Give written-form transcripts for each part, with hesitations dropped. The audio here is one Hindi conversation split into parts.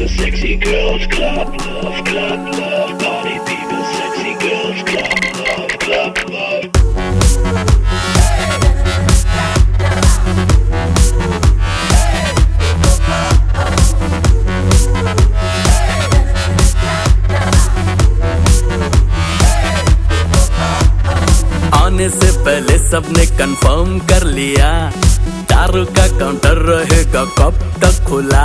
people, sexy girls, club love, party people, sexy girls, club love. आने से पहले सबने कंफर्म कर लिया, दारू का काउंटर रहेगा कब तक खुला।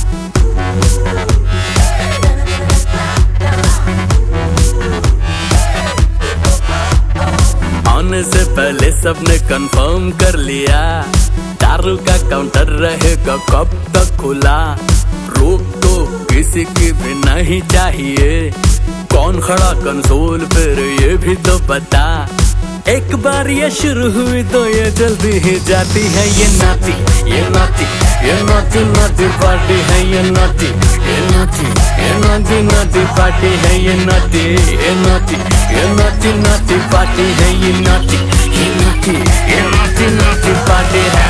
आने से पहले सबने कंफर्म कर लिया, दारू का काउंटर रहेगा कब तक खुला। रोक तो किसी की भी नहीं चाहिए, कौन खड़ा कंसोल फिर ये भी तो बता। एक बार ये शुरू हुई तो ये जल्दी ही जाती है, ये नाती ये नाती ये नाती नाती पार्टी है, ये नाती ये नाती ये नाती नाती पार्टी है, ये नाती ये नाती ये नाती नाती पार्टी है, ये नाती ये नाती ये नाती नाती पार्टी है।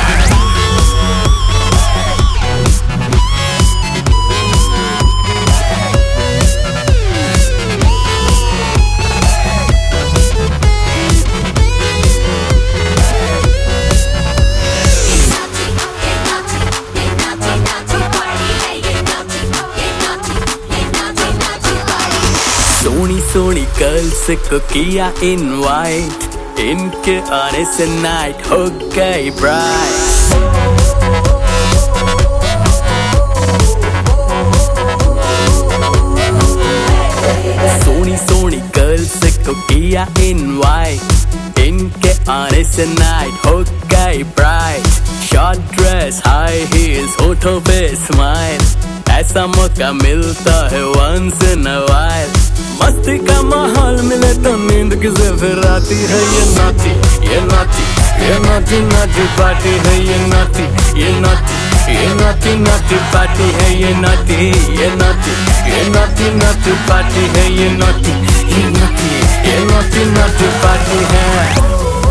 सोनी सोनी गर्ल्स को किया इनवाइट, इनके आने से नाइट हो गई ब्राइट। सोनी सोनी गर्ल्स को किया इनवाइट, इनके आने से नाइट हो गई bright. Short dress high heels होठों पे स्माइल, ऐसा मौका मिलता है वंस इन अ वाइल। मस्ती का माहौल मिले तो नींद किसे फिर आती है, ये नाती ये नाती ये नाती नाती पार्टी है, ये नाती ये नाती ये नाती नाती पार्टी है, ये नाती ये नाती ये नाती नाती पार्टी है, ये नाती ये नाती ये नाती नाती पार्टी है।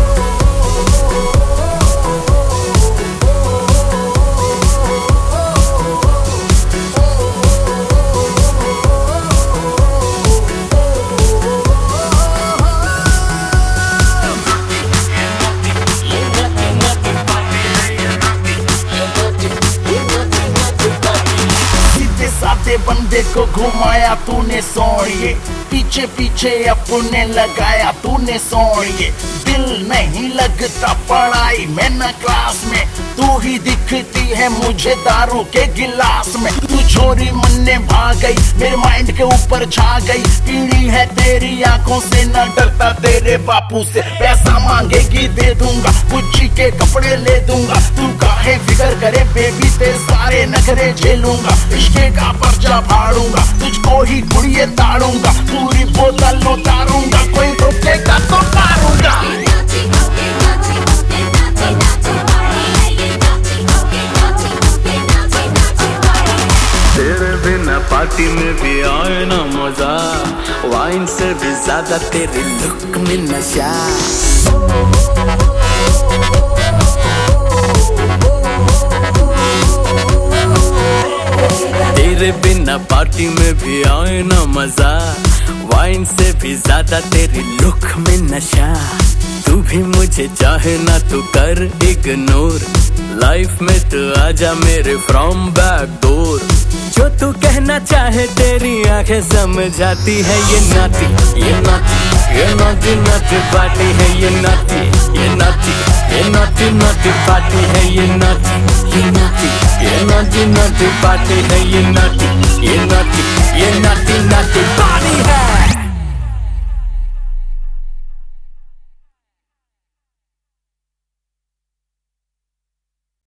बंदे को घुमाया तूने सोनिए, पीछे पीछे अपने लगाया तूने सोनिए। दिल नहीं लगता पढ़ाई में न क्लास में, तू ही दिखती है मुझे दारू के गिलास में। तू छोरी मन ने भाग गई, मेरे माइंड के ऊपर छा गई। पीड़ी है तेरी आंखों से, न डरता तेरे बापू से। पैसा मांगेगी दे दूंगा, गुच्ची के कपड़े ले दूंगा। तू काहे फिकर करे बेबी, तेरे सारे नखरे झेलूंगा। इश्के का पर्चा फाड़ूंगा, तुझको ही गुड़िए ताड़ूंगा। पूरी बोतल उतारूंगा, कोई रोकेगा तो मारूंगा। तेरे बिना पार्टी में भी आए ना मजा, वाइन से भी ज्यादा तेरे लुक में नशा। तेरे बिना पार्टी में भी आए ना मजा, वाइन से भी ज्यादा तेरी लुक में नशा। तू भी मुझे चाहे ना तू कर इग्नोर, लाइफ में तू आजा मेरे फ्रॉम बैक डोर। जो तू कहना चाहे तेरी आंखें समझाती है, ये नाती ये नाती ये नाती नाती पार्टी है, ये नाती ये नाती ये नाती नाती पार्टी है, ये नाती ये नाती ये नाती नाती पार्टी है, ये नाती।